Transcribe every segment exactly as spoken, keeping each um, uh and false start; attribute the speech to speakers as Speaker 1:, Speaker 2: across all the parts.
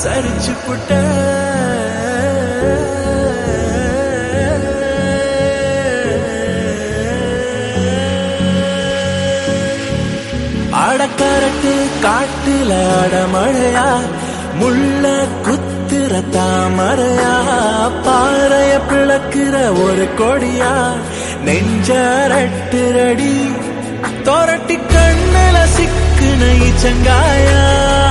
Speaker 1: சரிச்சு புட்ட அடக்கரட்டு காட்டுல அடமழையா முள்ள குத்துற தாமரையா பாறைய பிளக்குற ஒரு கொடியா நெஞ்சரட்டுரடி தோரட்டி கண்ணுல சிக்குன இச்சங்காயா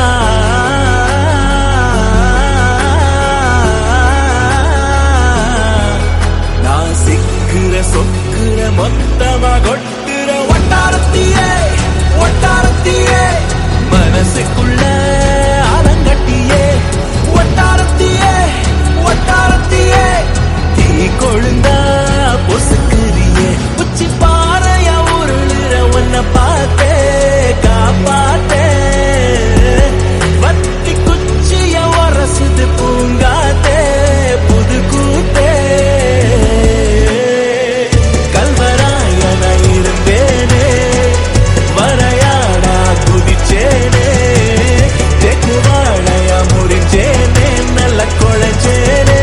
Speaker 1: நான் சிக்குற சொக்குற மொத்தமா கொட்டுற ஒட்டாரத்தியே ஒட்டாரத்தியே மனசுக்குள்ள ஆலங்கட்டியே ஒட்டாரத்தியே ஒட்டாரத்தியே தீ கொழுந்தா பொசுக்குறியே உச்சி பாறைய உருளுற உன்னை பார்த்தே காப்பாத்தே வத்தி குச்சிய வரசுது பூங்காத்தே புது கூத்தே கல்வராயன இருந்தேனே வரையாடா குதிச்சேனே தெக்கு வாழையா முறிஞ்சேனே நல்ல கொழைச்சேனே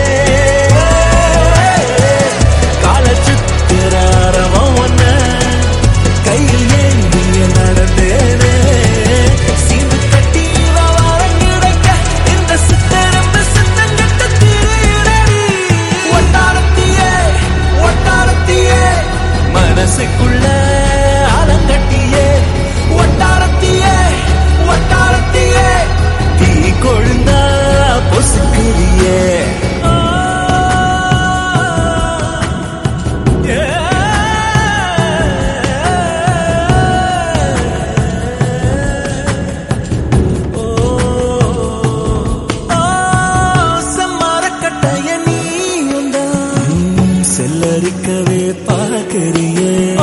Speaker 1: கால சுத்துற அரவம் ஒன்ன கையில் ஏந்திய நடந்தேனே சீந்து கட்டி வாரம் கிடைக்க இந்த சித்தரம்பு சித்தங்கட்ட திரையிடடி ஒட்டாரத்தியே ஒட்டாரத்தியே மனசுக்குள்ள ஆலங்கட்டியே ஒட்டாரத்தியே ஒட்டாரத்தியே தீ கொழுந்தா பொசுக்குறியே செல்லரிக்கவே பார்க்கறியே